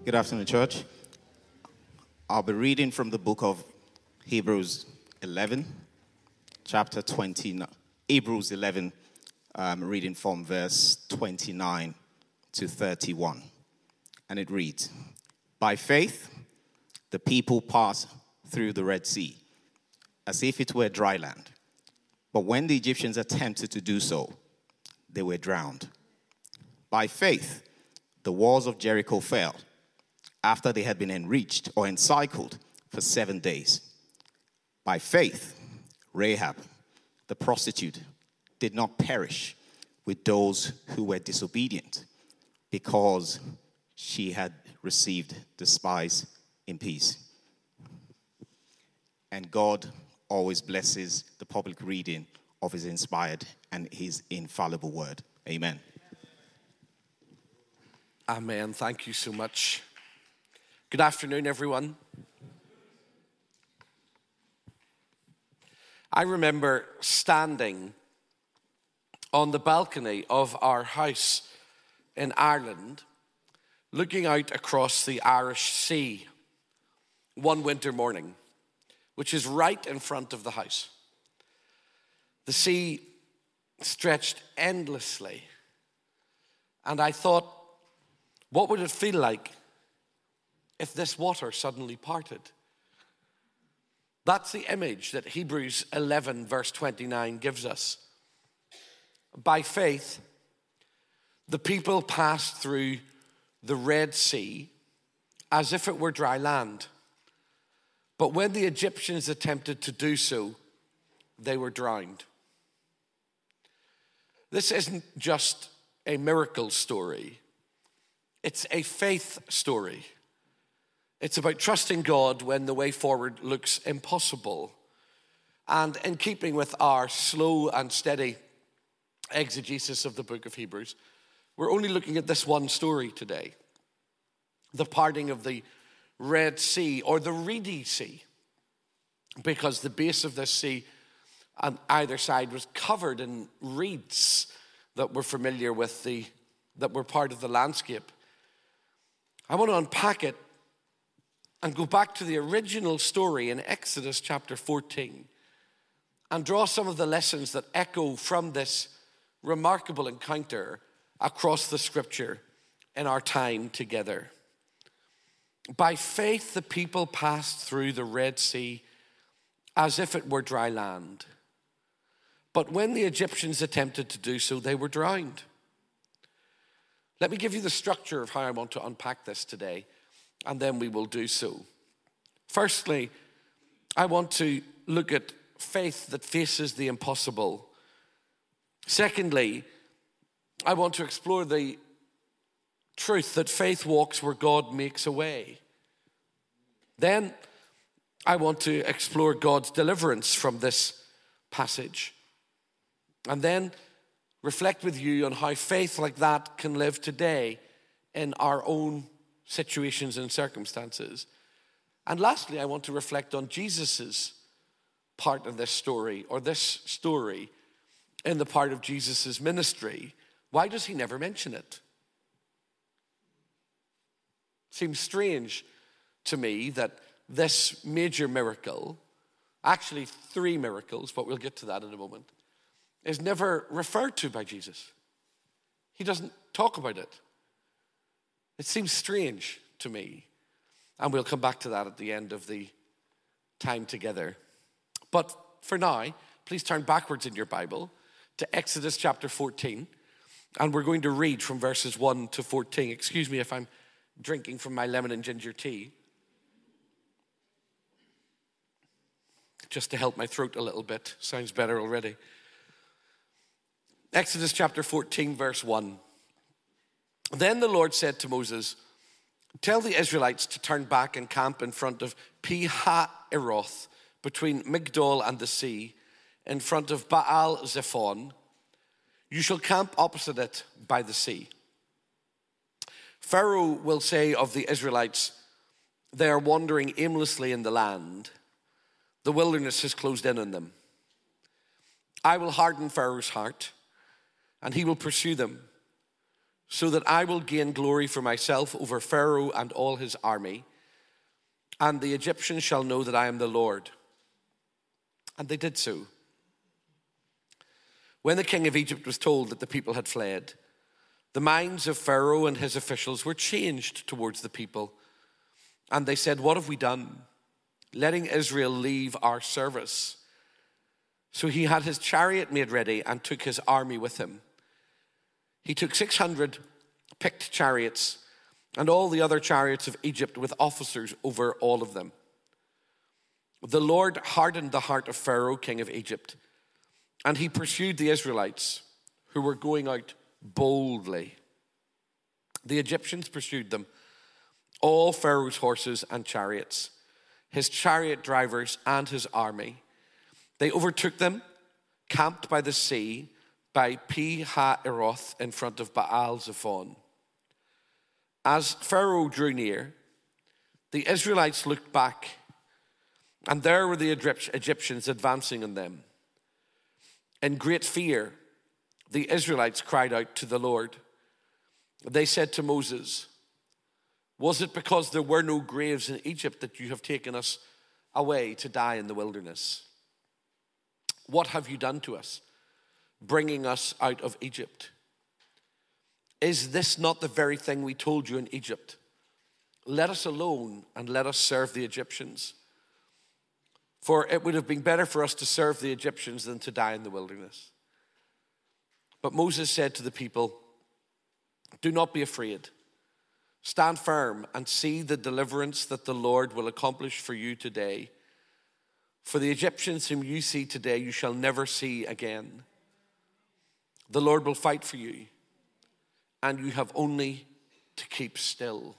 Good afternoon, church. I'll be reading from the book of Hebrews 11, chapter 29. Hebrews 11, reading from verse 29 to 31. And it reads, "By faith, the people passed through the Red Sea, as if it were dry land. But when the Egyptians attempted to do so, they were drowned. By faith, the walls of Jericho fell, after they had been enriched or encircled for 7 days. By faith, Rahab, the prostitute, did not perish with those who were disobedient, because she had received the spies in peace." And God always blesses the public reading of his inspired and his infallible word. Amen. Amen. Thank you so much. Good afternoon, everyone. I remember standing on the balcony of our house in Ireland, looking out across the Irish Sea one winter morning, which is right in front of the house. The sea stretched endlessly, and I thought, what would it feel like if this water suddenly parted? That's the image that Hebrews 11 verse 29 gives us. By faith, the people passed through the Red Sea as if it were dry land. But when the Egyptians attempted to do so, they were drowned. This isn't just a miracle story. It's a faith story. It's about trusting God when the way forward looks impossible. And in keeping with our slow and steady exegesis of the book of Hebrews, we're only looking at this one story today. The parting of the Red Sea, or the Reedy Sea, because the base of this sea on either side was covered in reeds that we're familiar with, that were part of the landscape. I want to unpack it and go back to the original story in Exodus chapter 14 and draw some of the lessons that echo from this remarkable encounter across the scripture in our time together. By faith, the people passed through the Red Sea as if it were dry land. But when the Egyptians attempted to do so, they were drowned. Let me give you the structure of how I want to unpack this today, and then we will do so. Firstly, I want to look at faith that faces the impossible. Secondly, I want to explore the truth that faith walks where God makes a way. Then I want to explore God's deliverance from this passage. And then reflect with you on how faith like that can live today in our own situations and circumstances. And lastly, I want to reflect on Jesus's part of this story, or this story in the part of Jesus's ministry. Why does he never mention it? Seems strange to me that this major miracle, actually 3 miracles, but we'll get to that in a moment, is never referred to by Jesus. He doesn't talk about it. It seems strange to me. And we'll come back to that at the end of the time together. But for now, please turn backwards in your Bible to Exodus chapter 14. And we're going to read from verses 1 to 14. Excuse me if I'm drinking from my lemon and ginger tea, just to help my throat a little bit. Sounds better already. Exodus chapter 14, verse 1. Then the Lord said to Moses, "Tell the Israelites to turn back and camp in front of Pi-hahiroth, between Migdol and the sea, in front of Baal-zephon. You shall camp opposite it by the sea. Pharaoh will say of the Israelites, 'They are wandering aimlessly in the land. The wilderness has closed in on them.' I will harden Pharaoh's heart, and he will pursue them. so that I will gain glory for myself over Pharaoh and all his army, and the Egyptians shall know that I am the Lord." And they did so. When the king of Egypt was told that the people had fled, the minds of Pharaoh and his officials were changed towards the people. And they said, "What have we done, letting Israel leave our service?" So he had his chariot made ready and took his army with him. He took 600 picked chariots and all the other chariots of Egypt with officers over all of them. The Lord hardened the heart of Pharaoh, king of Egypt, and he pursued the Israelites who were going out boldly. The Egyptians pursued them, all Pharaoh's horses and chariots, his chariot drivers and his army. They overtook them, camped by the sea, by Pi-hahiroth in front of Baal-zephon. As Pharaoh drew near, the Israelites looked back, and there were the Egyptians advancing on them. In great fear, the Israelites cried out to the Lord. They said to Moses, "Was it because there were no graves in Egypt that you have taken us away to die in the wilderness? What have you done to us, bringing us out of Egypt? Is this not the very thing we told you in Egypt? Let us alone and let us serve the Egyptians. For it would have been better for us to serve the Egyptians than to die in the wilderness." But Moses said to the people, "Do not be afraid. Stand firm and see the deliverance that the Lord will accomplish for you today. For the Egyptians whom you see today, you shall never see again. The Lord will fight for you, and you have only to keep still."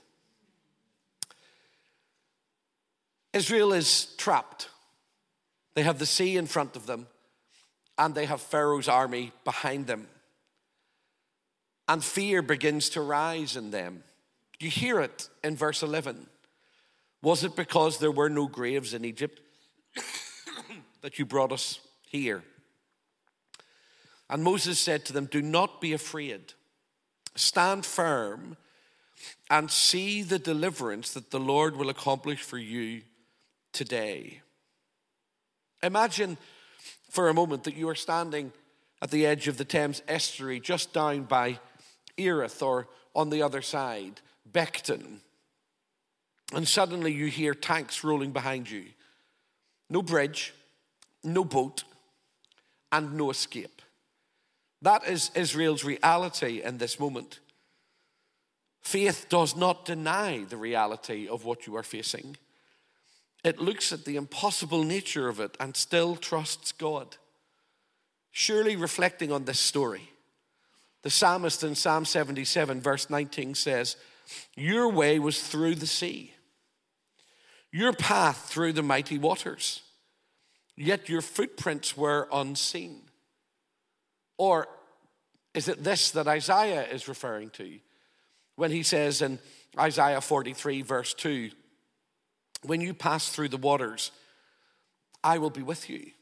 Israel is trapped. They have the sea in front of them, and they have Pharaoh's army behind them. And fear begins to rise in them. You hear it in verse 11. "Was it because there were no graves in Egypt that you brought us here?" And Moses said to them, "Do not be afraid. Stand firm and see the deliverance that the Lord will accomplish for you today." Imagine for a moment that you are standing at the edge of the Thames estuary, just down by Erith, or on the other side, Beckton. And suddenly you hear tanks rolling behind you. No bridge, no boat, and no escape. That is Israel's reality in this moment. Faith does not deny the reality of what you are facing. It looks at the impossible nature of it and still trusts God. Surely reflecting on this story, the psalmist in Psalm 77 verse 19 says, "Your way was through the sea, your path through the mighty waters, yet your footprints were unseen." Or is it this that Isaiah is referring to when he says in Isaiah 43 verse 2, "When you pass through the waters, I will be with you"?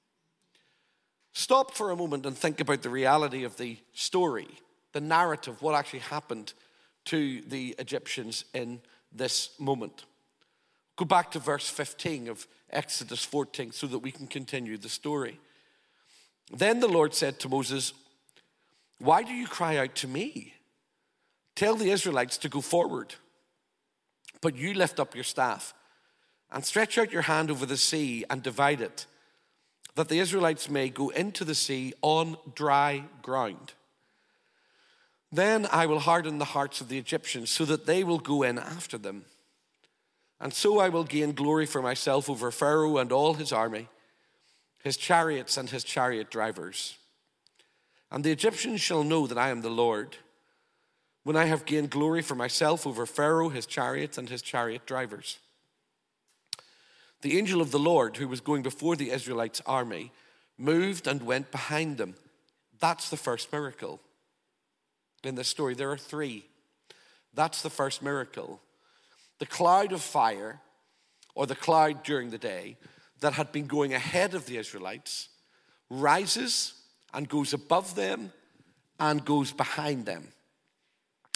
Stop for a moment and think about the reality of the story, the narrative, what actually happened to the Egyptians in this moment. Go back to verse 15 of Exodus 14 so that we can continue the story. "Then the Lord said to Moses, 'Why do you cry out to me? Tell the Israelites to go forward. But you lift up your staff and stretch out your hand over the sea and divide it, that the Israelites may go into the sea on dry ground. Then I will harden the hearts of the Egyptians so that they will go in after them. And so I will gain glory for myself over Pharaoh and all his army, his chariots and his chariot drivers. And the Egyptians shall know that I am the Lord, when I have gained glory for myself over Pharaoh, his chariots and his chariot drivers.' The angel of the Lord, who was going before the Israelites' army, moved and went behind them." That's the first miracle. In this story, there are three. That's the first miracle. The cloud of fire, or the cloud during the day, that had been going ahead of the Israelites, rises and goes above them and goes behind them.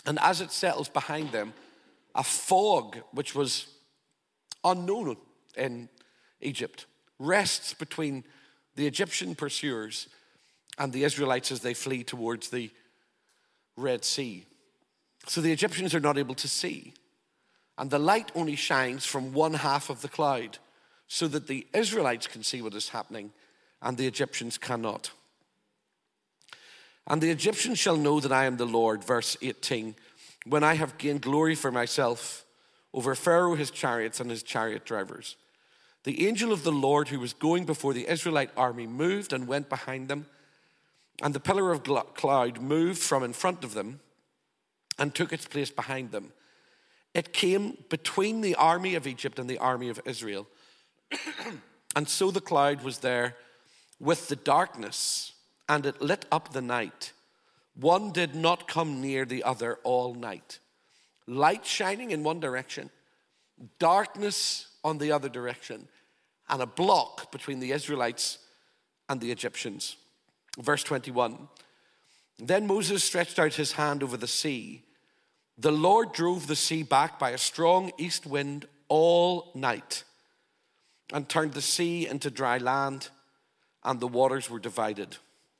And as it settles behind them, a fog, which was unknown in Egypt, rests between the Egyptian pursuers and the Israelites as they flee towards the Red Sea. So the Egyptians are not able to see. And the light only shines from one half of the cloud so that the Israelites can see what is happening and the Egyptians cannot. And the Egyptians shall know that I am the Lord, verse 18, when I have gained glory for myself over Pharaoh, his chariots, and his chariot drivers. The angel of the Lord who was going before the Israelite army moved and went behind them, and the pillar of cloud moved from in front of them and took its place behind them. It came between the army of Egypt and the army of Israel. And so the cloud was there with the darkness, and it lit up the night. One did not come near the other all night. Light shining in one direction, darkness on the other direction, and a block between the Israelites and the Egyptians. Verse 21, then Moses stretched out his hand over the sea. The Lord drove the sea back by a strong east wind all night and turned the sea into dry land, and the waters were divided.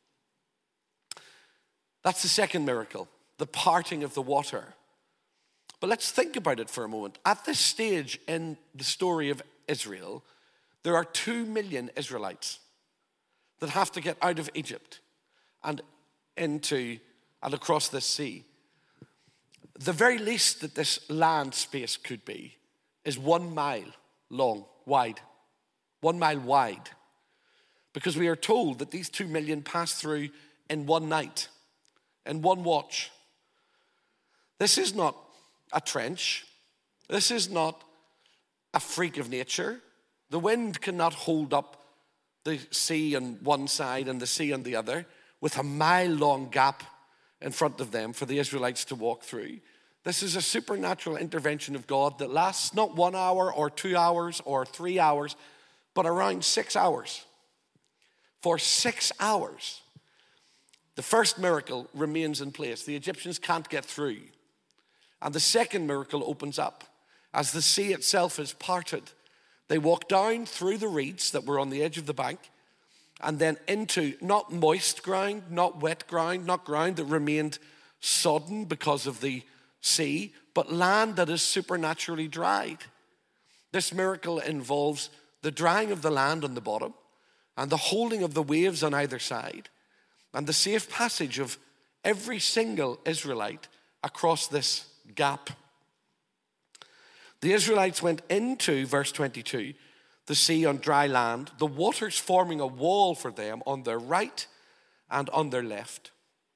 That's the second miracle, the parting of the water. But let's think about it for a moment. At this stage in the story of Israel, there are 2 million Israelites that have to get out of Egypt and into and across this sea. The very least that this land space could be is 1 mile long, wide. 1 mile wide. Because we are told that these 2 million passed through in one night, in one watch. This is not a trench. This is not a freak of nature. The wind cannot hold up the sea on one side and the sea on the other with a mile-long gap in front of them for the Israelites to walk through. This is a supernatural intervention of God that lasts not 1 hour or 2 hours or 3 hours, but around 6 hours. For 6 hours, the first miracle remains in place. The Egyptians can't get through. And the second miracle opens up. As the sea itself is parted, they walk down through the reeds that were on the edge of the bank and then into not moist ground, not wet ground, not ground that remained sodden because of the sea, but land that is supernaturally dried. This miracle involves the drying of the land on the bottom and the holding of the waves on either side and the safe passage of every single Israelite across this gap. The Israelites went into, verse 22, the sea on dry land, the waters forming a wall for them on their right and on their left.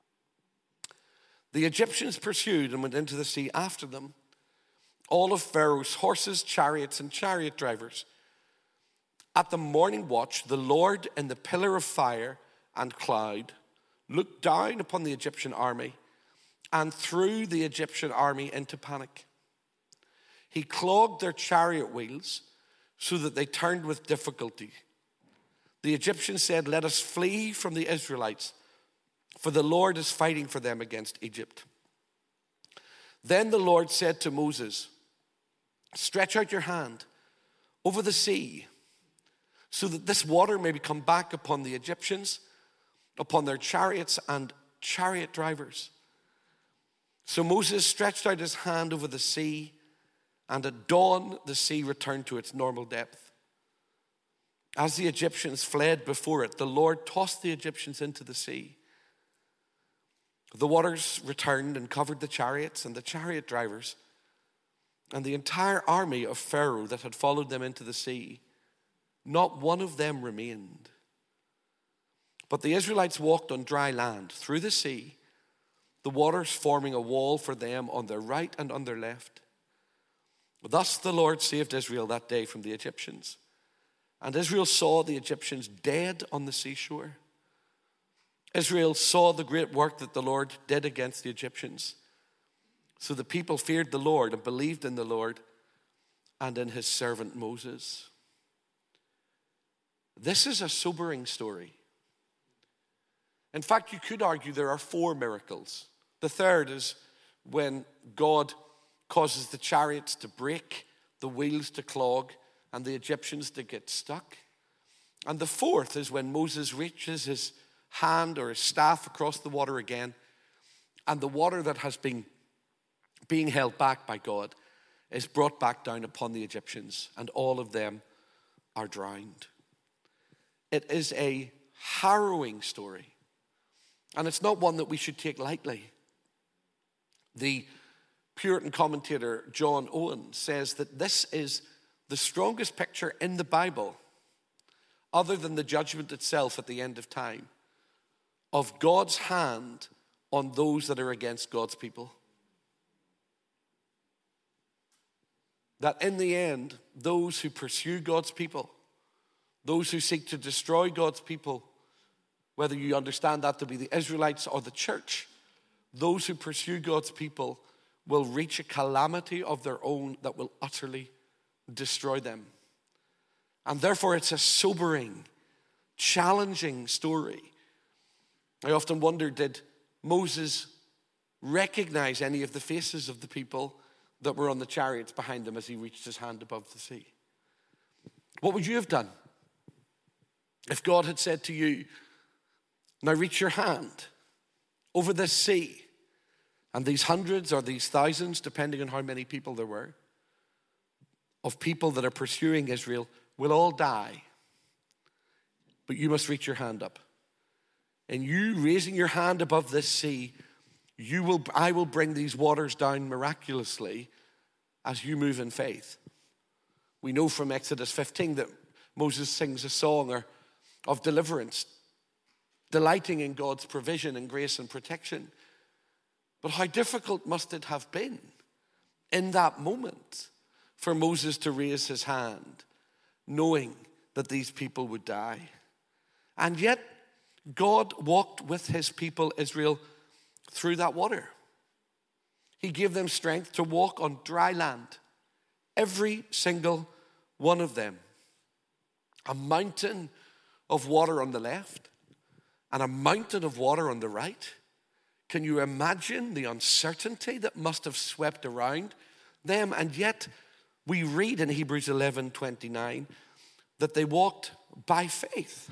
The Egyptians pursued and went into the sea after them. All of Pharaoh's horses, chariots, and chariot drivers. At the morning watch, the Lord in the pillar of fire and cloud looked down upon the Egyptian army and threw the Egyptian army into panic. He clogged their chariot wheels so that they turned with difficulty. The Egyptians said, let us flee from the Israelites, for the Lord is fighting for them against Egypt. Then the Lord said to Moses, stretch out your hand over the sea so that this water may come back upon the Egyptians, upon their chariots and chariot drivers. So Moses stretched out his hand over the sea, and at dawn the sea returned to its normal depth. As the Egyptians fled before it, the Lord tossed the Egyptians into the sea. The waters returned and covered the chariots and the chariot drivers and the entire army of Pharaoh that had followed them into the sea. Not one of them remained. But the Israelites walked on dry land through the sea, the waters forming a wall for them on their right and on their left. Thus the Lord saved Israel that day from the Egyptians. And Israel saw the Egyptians dead on the seashore. Israel saw the great work that the Lord did against the Egyptians. So the people feared the Lord and believed in the Lord and in his servant Moses. This is a sobering story. In fact, you could argue there are 4 miracles. The third is when God causes the chariots to break, the wheels to clog, and the Egyptians to get stuck. And the fourth is when Moses reaches his hand or his staff across the water again, and the water that has been being held back by God is brought back down upon the Egyptians, and all of them are drowned. It is a harrowing story, and it's not one that we should take lightly. The Puritan commentator John Owen says that this is the strongest picture in the Bible, other than the judgment itself at the end of time, of God's hand on those that are against God's people. That in the end, those who pursue God's people, those who seek to destroy God's people, whether you understand that to be the Israelites or the church, those who pursue God's people will reach a calamity of their own that will utterly destroy them. And therefore, it's a sobering, challenging story. I often wonder, did Moses recognize any of the faces of the people that were on the chariots behind him as he reached his hand above the sea? What would you have done if God had said to you, now reach your hand over this sea, and these hundreds or these thousands, depending on how many people there were, of people that are pursuing Israel will all die, but you must reach your hand up. And you raising your hand above this sea, I will bring these waters down miraculously as you move in faith. We know from Exodus 15 that Moses sings a song of deliverance, delighting in God's provision and grace and protection. But how difficult must it have been in that moment for Moses to raise his hand, knowing that these people would die? And yet, God walked with his people Israel through that water. He gave them strength to walk on dry land, every single one of them. A mountain of water on the left and a mountain of water on the right. Can you imagine the uncertainty that must have swept around them? And yet, we read in Hebrews 11:29 that they walked by faith.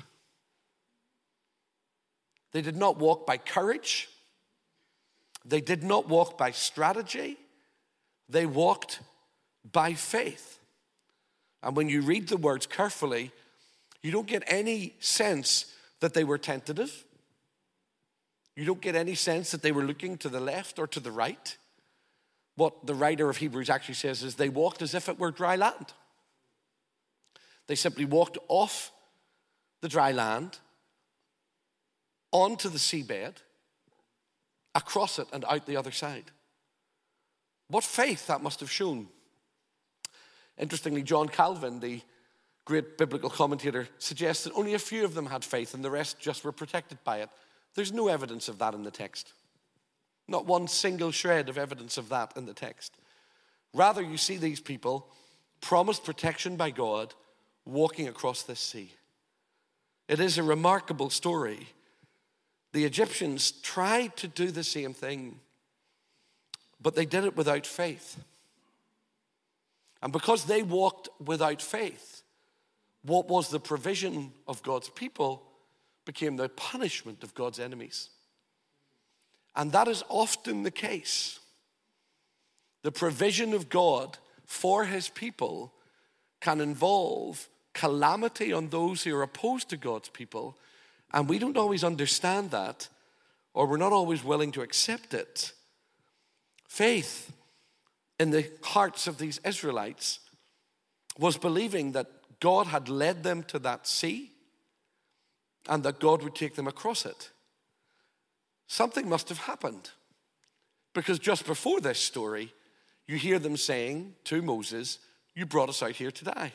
They did not walk by courage. They did not walk by strategy. They walked by faith. And when you read the words carefully, you don't get any sense that they were tentative. You don't get any sense that they were looking to the left or to the right. What the writer of Hebrews actually says is they walked as if it were dry land. They simply walked off the dry land, onto the seabed, across it and out the other side. What faith that must have shown. Interestingly, John Calvin, the great biblical commentator, suggests that only a few of them had faith and the rest just were protected by it. There's no evidence of that in the text. Not one single shred of evidence of that in the text. Rather, you see these people promised protection by God walking across this sea. It is a remarkable story. The Egyptians tried to do the same thing, but they did it without faith. And because they walked without faith, what was the provision of God's people became the punishment of God's enemies. And that is often the case. The provision of God for his people can involve calamity on those who are opposed to God's people, and we don't always understand that, or we're not always willing to accept it. Faith in the hearts of these Israelites was believing that God had led them to that sea and that God would take them across it. Something must have happened, because just before this story, you hear them saying to Moses, "You brought us out here to die.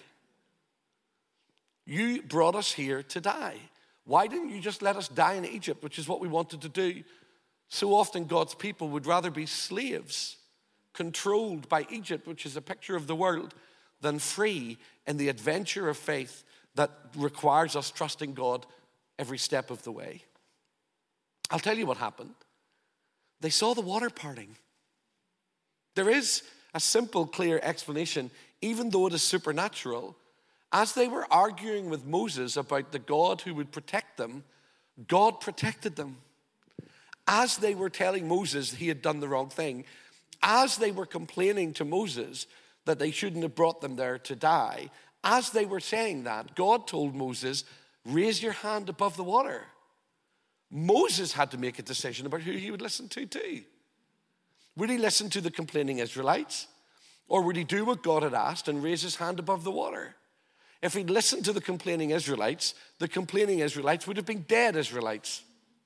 You brought us here to die. Why didn't you just let us die in Egypt, which is what we wanted to do?" So often God's people would rather be slaves, controlled by Egypt, which is a picture of the world, than free in the adventure of faith that requires us trusting God every step of the way. I'll tell you what happened. They saw the water parting. There is a simple, clear explanation, even though it is supernatural. As they were arguing with Moses about the God who would protect them, God protected them. As they were telling Moses he had done the wrong thing, as they were complaining to Moses that they shouldn't have brought them there to die, as they were saying that, God told Moses, raise your hand above the water. Moses had to make a decision about who he would listen to too. Would he listen to the complaining Israelites? Or would he do what God had asked and raise his hand above the water? If he'd listened to the complaining Israelites would have been dead Israelites.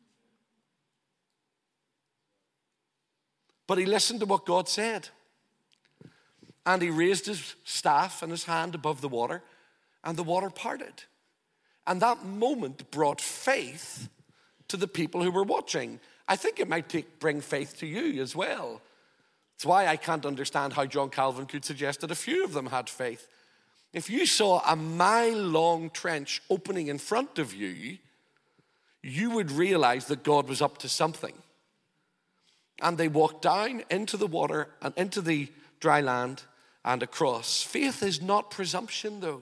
But he listened to what God said. And he raised his staff and his hand above the water, and the water parted. And that moment brought faith to the people who were watching. I think it might bring faith to you as well. It's why I can't understand how John Calvin could suggest that a few of them had faith. If you saw a mile-long trench opening in front of you, you would realize that God was up to something. And they walked down into the water and into the dry land and across. Faith is not presumption, though.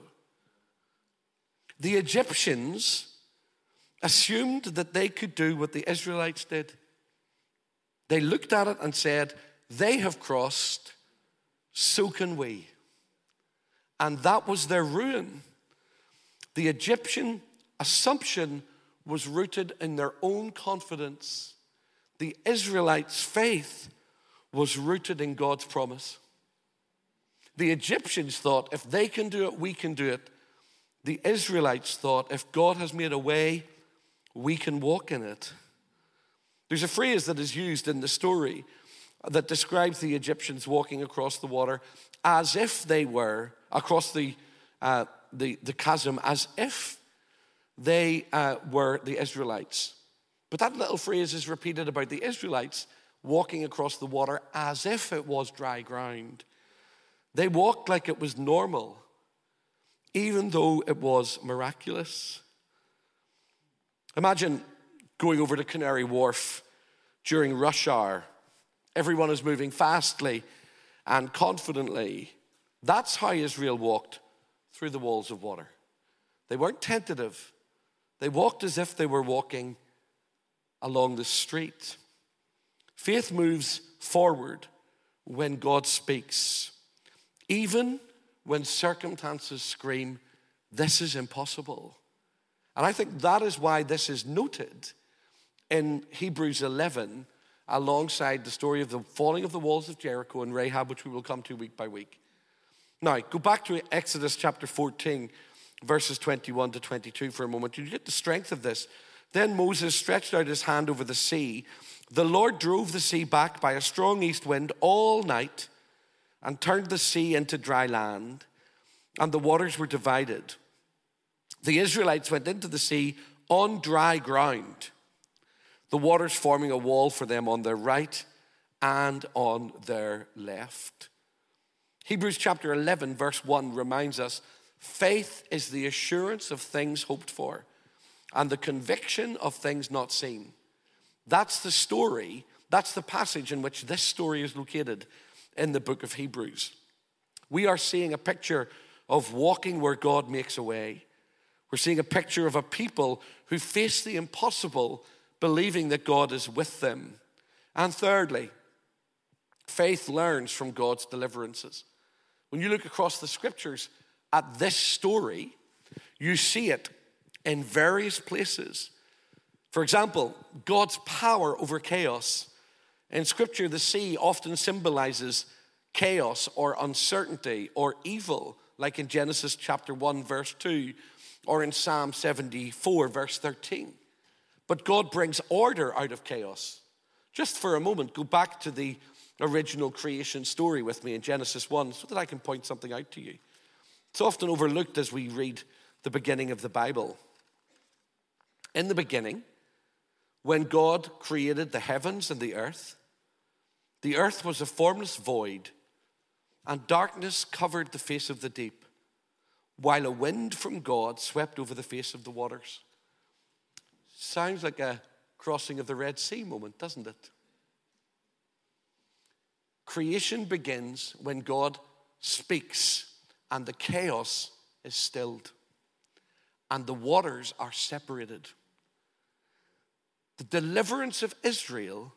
The Egyptians assumed that they could do what the Israelites did. They looked at it and said, they have crossed, so can we. And that was their ruin. The Egyptian assumption was rooted in their own confidence. The Israelites' faith was rooted in God's promise. The Egyptians thought, if they can do it, we can do it. The Israelites thought, if God has made a way, we can walk in it. There's a phrase that is used in the story that describes the Egyptians walking across the water as if they were, across the chasm, as if they were the Israelites. But that little phrase is repeated about the Israelites walking across the water as if it was dry ground. They walked like it was normal, even though it was miraculous. Imagine going over to Canary Wharf during rush hour. Everyone is moving fastly and confidently. That's how Israel walked through the walls of water. They weren't tentative. They walked as if they were walking along the street. Faith moves forward when God speaks, even when circumstances scream, this is impossible. And I think that is why this is noted in Hebrews 11 alongside the story of the falling of the walls of Jericho and Rahab, which we will come to week by week. Now, go back to Exodus chapter 14, verses 21 to 22 for a moment. You get the strength of this. Then Moses stretched out his hand over the sea. The Lord drove the sea back by a strong east wind all night and turned the sea into dry land, and the waters were divided. The Israelites went into the sea on dry ground, the waters forming a wall for them on their right and on their left. Hebrews chapter 11, verse 1 reminds us, faith is the assurance of things hoped for and the conviction of things not seen. That's the story, that's the passage in which this story is located in the book of Hebrews. We are seeing a picture of walking where God makes a way. We're seeing a picture of a people who face the impossible, believing that God is with them. And thirdly, faith learns from God's deliverances. When you look across the scriptures at this story, you see it in various places. For example, God's power over chaos. In scripture, the sea often symbolizes chaos or uncertainty or evil, like in Genesis chapter 1, verse 2, or in Psalm 74, verse 13. But God brings order out of chaos. Just for a moment, go back to the original creation story with me in Genesis 1 so that I can point something out to you. It's often overlooked as we read the beginning of the Bible. In the beginning, when God created the heavens and the earth was a formless void, and darkness covered the face of the deep, while a wind from God swept over the face of the waters. Sounds like a crossing of the Red Sea moment, doesn't it? creation begins when God speaks and the chaos is stilled and the waters are separated. The deliverance of Israel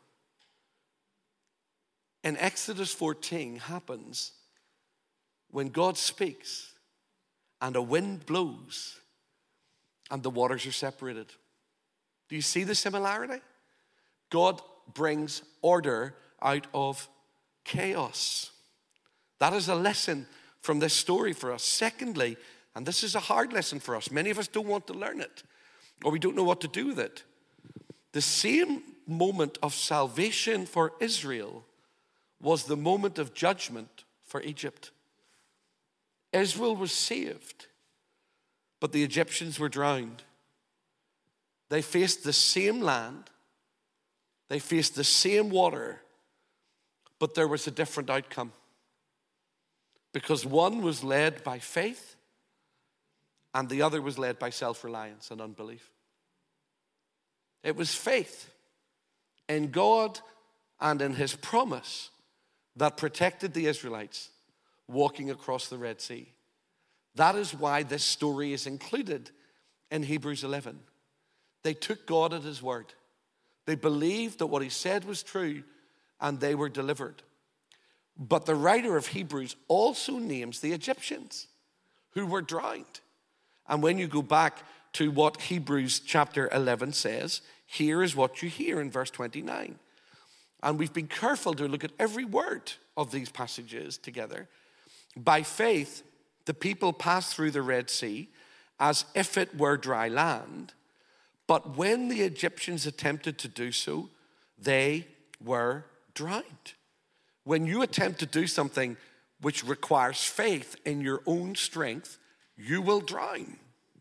in Exodus 14 happens when God speaks and a wind blows and the waters are separated. Do you see the similarity? God brings order out of chaos. That is a lesson from this story for us. Secondly, and this is a hard lesson for us, many of us don't want to learn it, or we don't know what to do with it. The same moment of salvation for Israel was the moment of judgment for Egypt. Israel was saved, but the Egyptians were drowned. They faced the same land, they faced the same water, but there was a different outcome. Because one was led by faith and the other was led by self-reliance and unbelief. It was faith in God and in his promise that protected the Israelites walking across the Red Sea. That is why this story is included in Hebrews 11. They took God at his word. They believed that what he said was true and they were delivered. But the writer of Hebrews also names the Egyptians who were drowned. And when you go back to what Hebrews chapter 11 says, here is what you hear in verse 29. And we've been careful to look at every word of these passages together. By faith, the people passed through the Red Sea as if it were dry land. But when the Egyptians attempted to do so, they were drowned. When you attempt to do something which requires faith in your own strength, you will drown.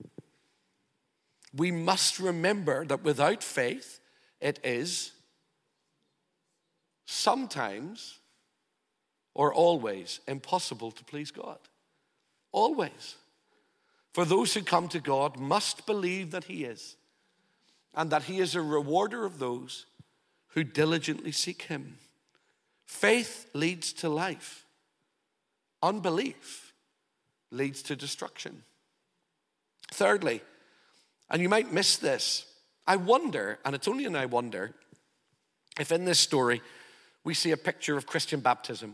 We must remember that without faith, it is sometimes or always impossible to please God. Always. For those who come to God must believe that he is, and that he is a rewarder of those who diligently seek him. Faith leads to life. Unbelief leads to destruction. Thirdly, and you might miss this, I wonder, and it's only an I wonder, if in this story we see a picture of Christian baptism.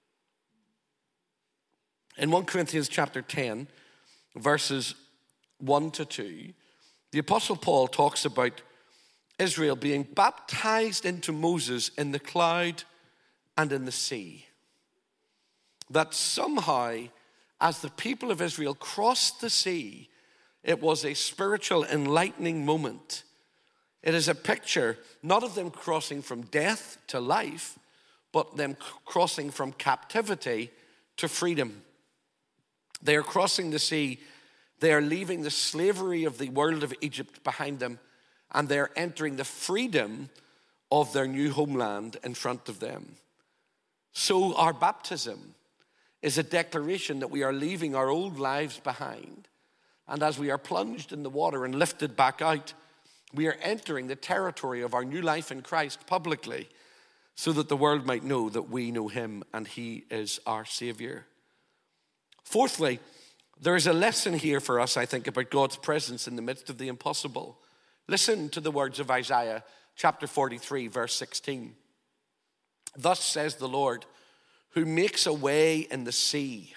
In 1 Corinthians chapter 10, verses 1 to 2, the Apostle Paul talks about Israel being baptized into Moses in the cloud and in the sea. That somehow, as the people of Israel crossed the sea, it was a spiritual enlightening moment. It is a picture not of them crossing from death to life, but them crossing from captivity to freedom. They are crossing the sea. They are leaving the slavery of the world of Egypt behind them, and they're entering the freedom of their new homeland in front of them. So our baptism is a declaration that we are leaving our old lives behind, and as we are plunged in the water and lifted back out, we are entering the territory of our new life in Christ publicly, so that the world might know that we know him and he is our Savior. Fourthly, there is a lesson here for us, I think, about God's presence in the midst of the impossible. Listen to the words of Isaiah chapter 43, verse 16. Thus says the Lord, who makes a way in the sea,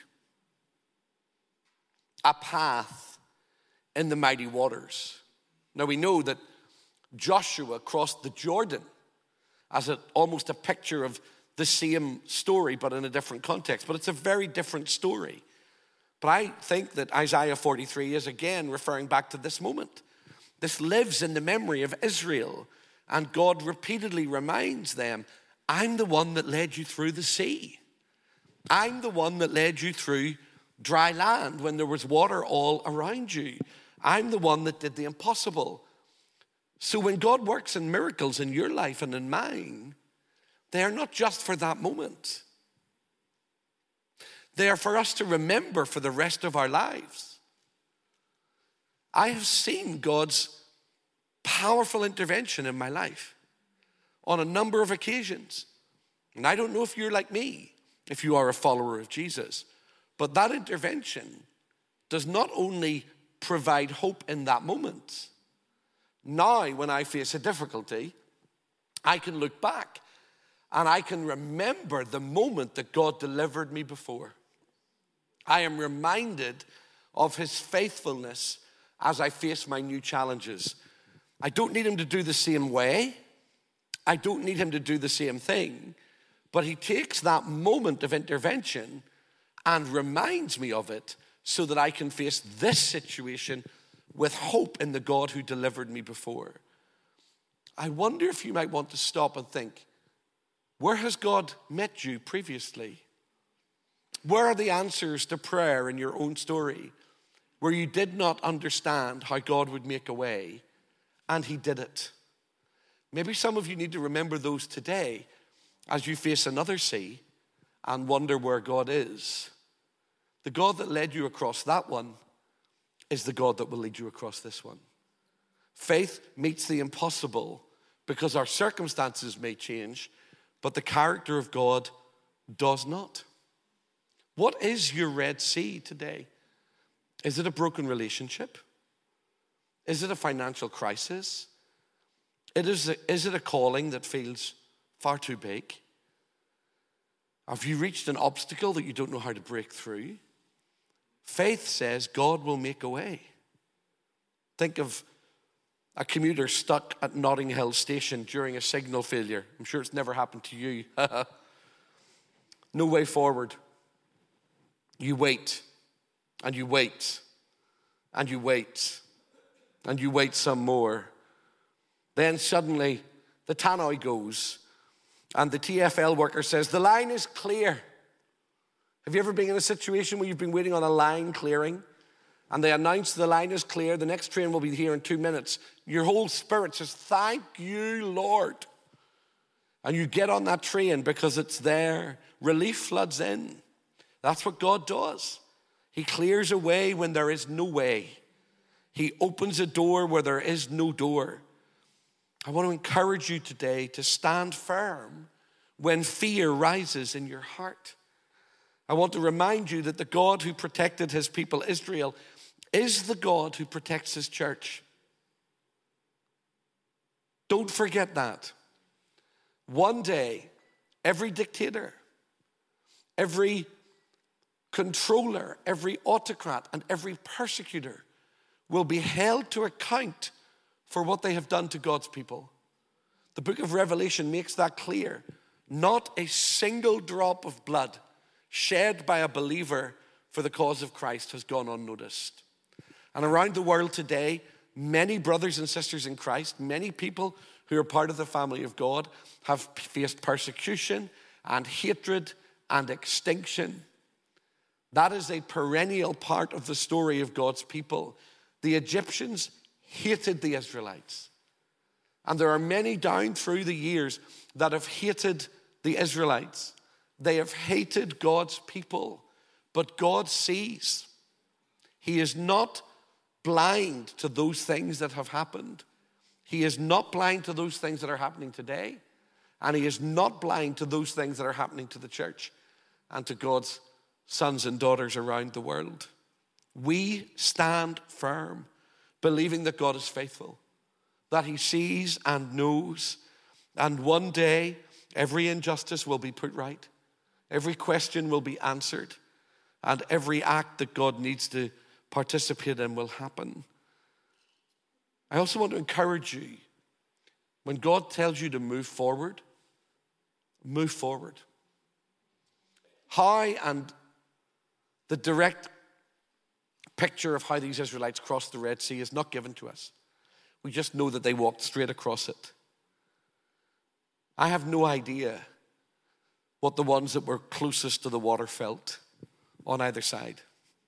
a path in the mighty waters. Now we know that Joshua crossed the Jordan as almost a picture of the same story, but in a different context. But it's a very different story. But I think that Isaiah 43 is again referring back to this moment. This lives in the memory of Israel, and God repeatedly reminds them, I'm the one that led you through the sea. I'm the one that led you through dry land when there was water all around you. I'm the one that did the impossible. So when God works in miracles in your life and in mine, they are not just for that moment. They are for us to remember for the rest of our lives. I have seen God's powerful intervention in my life on a number of occasions. And I don't know if you're like me, if you are a follower of Jesus, but that intervention does not only provide hope in that moment. Now, when I face a difficulty, I can look back and I can remember the moment that God delivered me before. I am reminded of his faithfulness as I face my new challenges. I don't need him to do the same way. I don't need him to do the same thing. But he takes that moment of intervention and reminds me of it so that I can face this situation with hope in the God who delivered me before. I wonder if you might want to stop and think, where has God met you previously? Where are the answers to prayer in your own story where you did not understand how God would make a way and he did it? Maybe some of you need to remember those today as you face another sea and wonder where God is. The God that led you across that one is the God that will lead you across this one. Faith meets the impossible because our circumstances may change, but the character of God does not. What is your Red Sea today? Is it a broken relationship? Is it a financial crisis? Is it a calling that feels far too big? Have you reached an obstacle that you don't know how to break through? Faith says God will make a way. Think of a commuter stuck at Notting Hill station during a signal failure. I'm sure it's never happened to you. No way forward. You wait, and you wait, and you wait, and you wait some more. Then suddenly the tannoy goes, and the TfL worker says, the line is clear. Have you ever been in a situation where you've been waiting on a line clearing, and they announce the line is clear, the next train will be here in 2 minutes? Your whole spirit says, thank you, Lord. And you get on that train because it's there. Relief floods in. That's what God does. He clears a way when there is no way. He opens a door where there is no door. I want to encourage you today to stand firm when fear rises in your heart. I want to remind you that the God who protected his people Israel is the God who protects his church. Don't forget that. One day, every dictator, every controller, every autocrat, and every persecutor will be held to account for what they have done to God's people. The book of Revelation makes that clear. Not a single drop of blood shed by a believer for the cause of Christ has gone unnoticed. And around the world today, many brothers and sisters in Christ, many people who are part of the family of God have faced persecution and hatred and extinction. That is a perennial part of the story of God's people. The Egyptians hated the Israelites. And there are many down through the years that have hated the Israelites. They have hated God's people. But God sees. He is not blind to those things that have happened. He is not blind to those things that are happening today. And he is not blind to those things that are happening to the church and to God's sons and daughters around the world. We stand firm, believing that God is faithful, that he sees and knows, and one day every injustice will be put right, every question will be answered, and every act that God needs to participate in will happen. I also want to encourage you, when God tells you to move forward, move forward. How and the direct picture of how these Israelites crossed the Red Sea is not given to us. We just know that they walked straight across it. I have no idea what the ones that were closest to the water felt on either side.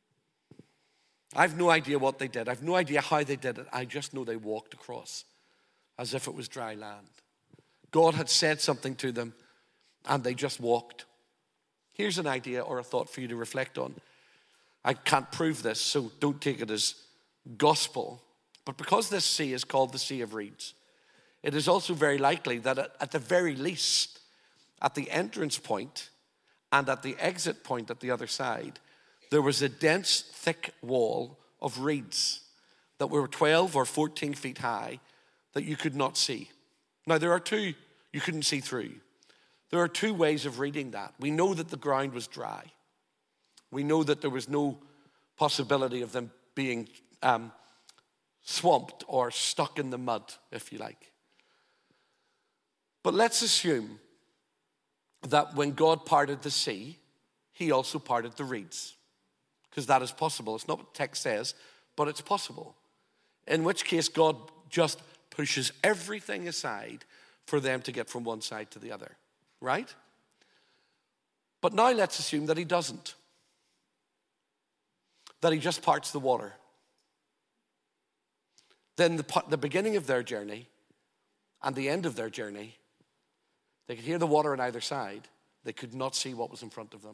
I have no idea what they did. I have no idea how they did it. I just know they walked across as if it was dry land. God had said something to them and they just walked. Here's an idea or a thought for you to reflect on. I can't prove this, so don't take it as gospel. But because this sea is called the Sea of Reeds, it is also very likely that at the very least, at the entrance point and at the exit point at the other side, there was a dense, thick wall of reeds that were 12 or 14 feet high that you could not see. Now, there are two you couldn't see through. There are two ways of reading that. We know that the ground was dry. We know that there was no possibility of them being swamped or stuck in the mud, if you like. But let's assume that when God parted the sea, he also parted the reeds, because that is possible. It's not what the text says, but it's possible. In which case, God just pushes everything aside for them to get from one side to the other, right? But now let's assume that he doesn't, that he just parts the water. Then the beginning of their journey and the end of their journey, they could hear the water on either side. They could not see what was in front of them.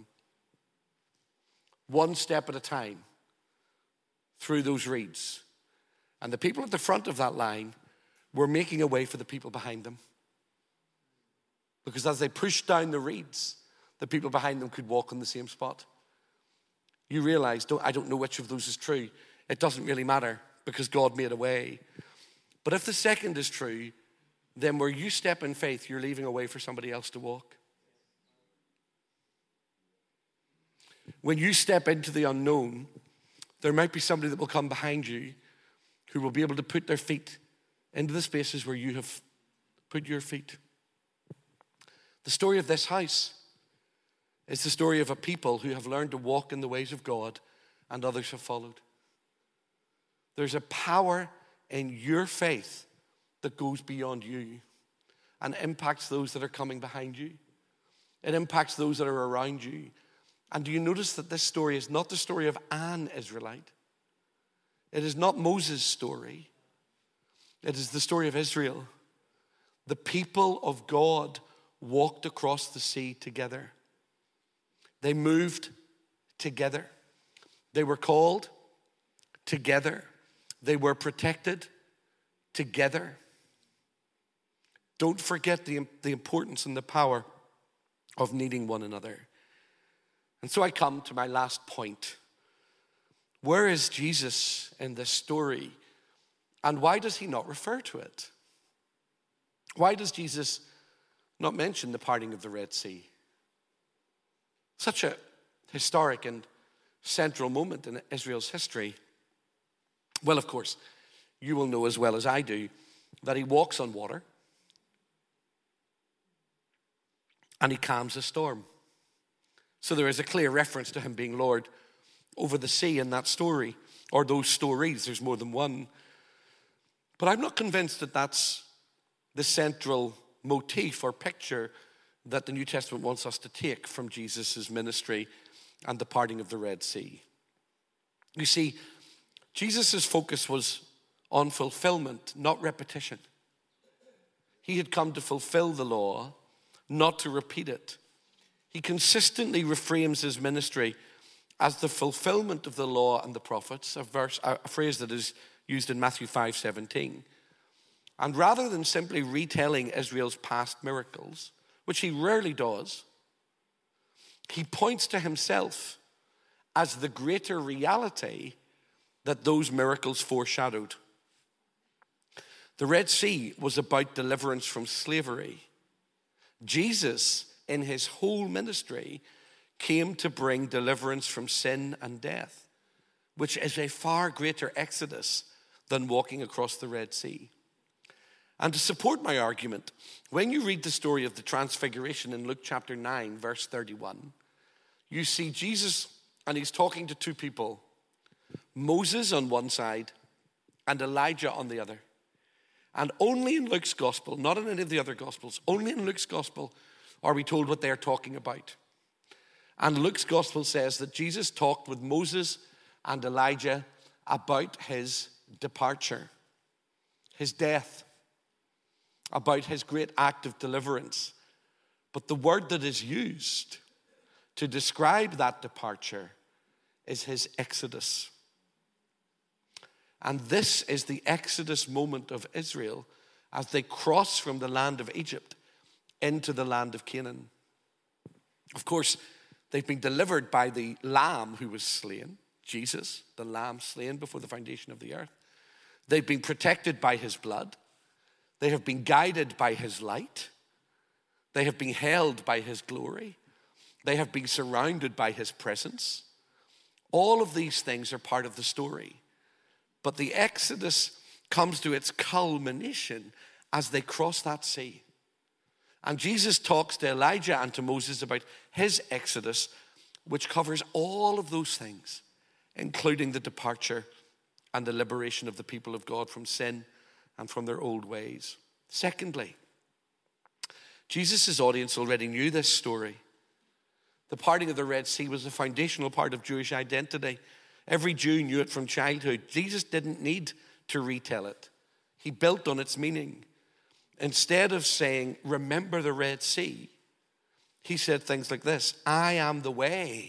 One step at a time through those reeds. And the people at the front of that line were making a way for the people behind them. Because as they pushed down the reeds, the people behind them could walk on the same spot. You realize, I don't know which of those is true. It doesn't really matter because God made a way. But if the second is true, then where you step in faith, you're leaving a way for somebody else to walk. When you step into the unknown, there might be somebody that will come behind you who will be able to put their feet into the spaces where you have put your feet. The story of this house is the story of a people who have learned to walk in the ways of God, and others have followed. There's a power in your faith that goes beyond you and impacts those that are coming behind you. It impacts those that are around you. And do you notice that this story is not the story of an Israelite? It is not Moses' story. It is the story of Israel. The people of God walked across the sea together. They moved together. They were called together. They were protected together. Don't forget the importance and the power of needing one another. And so I come to my last point. Where is Jesus in this story? And why does he not refer to it? Why does Jesus not mention the parting of the Red Sea? Such a historic and central moment in Israel's history. Well, of course, you will know as well as I do that he walks on water and he calms a storm. So there is a clear reference to him being Lord over the sea in that story, or those stories. There's more than one. But I'm not convinced that that's the central motif or picture that the New Testament wants us to take from Jesus' ministry and the parting of the Red Sea. You see, Jesus' focus was on fulfillment, not repetition. He had come to fulfill the law, not to repeat it. He consistently reframes his ministry as the fulfillment of the law and the prophets, a phrase that is used in Matthew 5:17. And rather than simply retelling Israel's past miracles, which he rarely does, he points to himself as the greater reality that those miracles foreshadowed. The Red Sea was about deliverance from slavery. Jesus, in his whole ministry, came to bring deliverance from sin and death, which is a far greater exodus than walking across the Red Sea. And to support my argument, when you read the story of the Transfiguration in Luke chapter 9, verse 31, you see Jesus, and he's talking to two people, Moses on one side and Elijah on the other. And only in Luke's gospel, not in any of the other gospels, only in Luke's gospel are we told what they're talking about. And Luke's gospel says that Jesus talked with Moses and Elijah about his departure, his death, about his great act of deliverance. But the word that is used to describe that departure is his exodus. And this is the exodus moment of Israel as they cross from the land of Egypt into the land of Canaan. Of course, they've been delivered by the Lamb who was slain, Jesus, the Lamb slain before the foundation of the earth. They've been protected by his blood. They have been guided by his light. They have been held by his glory. They have been surrounded by his presence. All of these things are part of the story. But the Exodus comes to its culmination as they cross that sea. And Jesus talks to Elijah and to Moses about his Exodus, which covers all of those things, including the departure and the liberation of the people of God from sin and from their old ways. Secondly, Jesus' audience already knew this story. The parting of the Red Sea was a foundational part of Jewish identity. Every Jew knew it from childhood. Jesus didn't need to retell it. He built on its meaning. Instead of saying, remember the Red Sea, he said things like this: I am the way.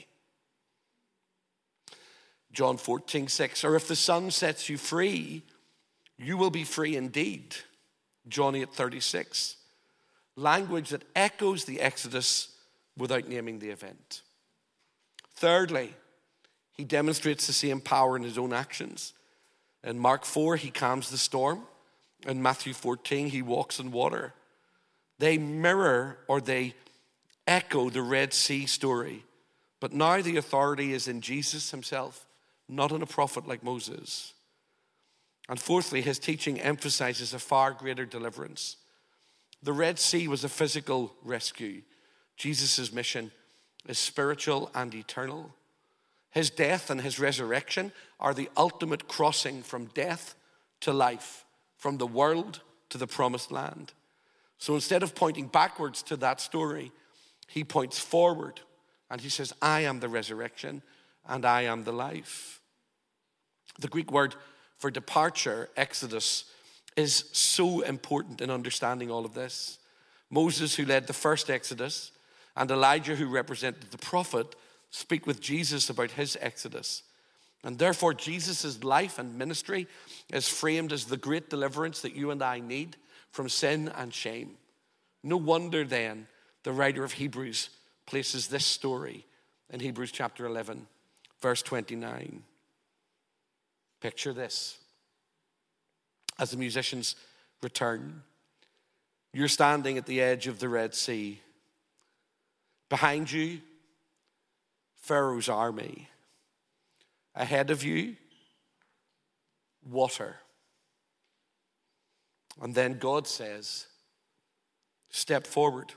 John 14:6, or if the Son sets you free, you will be free indeed. John 8:36, language that echoes the Exodus without naming the event. Thirdly, he demonstrates the same power in his own actions. In Mark 4, he calms the storm. In Matthew 14, he walks on water. They mirror or they echo the Red Sea story. But now the authority is in Jesus himself, not in a prophet like Moses. And fourthly, his teaching emphasizes a far greater deliverance. The Red Sea was a physical rescue. Jesus' mission is spiritual and eternal. His death and his resurrection are the ultimate crossing from death to life, from the world to the promised land. So instead of pointing backwards to that story, he points forward and he says, I am the resurrection and I am the life. The Greek word for departure, exodus, is so important in understanding all of this. Moses, who led the first exodus, and Elijah, who represented the prophet, speak with Jesus about his exodus. And therefore, Jesus' life and ministry is framed as the great deliverance that you and I need from sin and shame. No wonder then the writer of Hebrews places this story in Hebrews chapter 11, verse 29. Picture this. As the musicians return, you're standing at the edge of the Red Sea. Behind you, Pharaoh's army. Ahead of you, water. And then God says, step forward.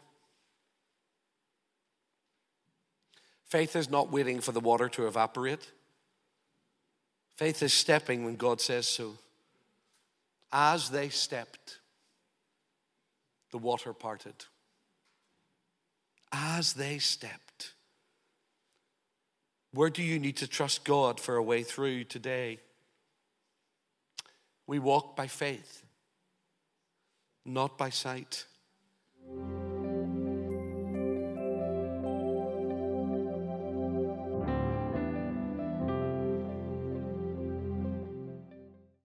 Faith is not waiting for the water to evaporate. Faith is stepping when God says so. As they stepped, the water parted. As they stepped. Where do you need to trust God for a way through today? We walk by faith, not by sight.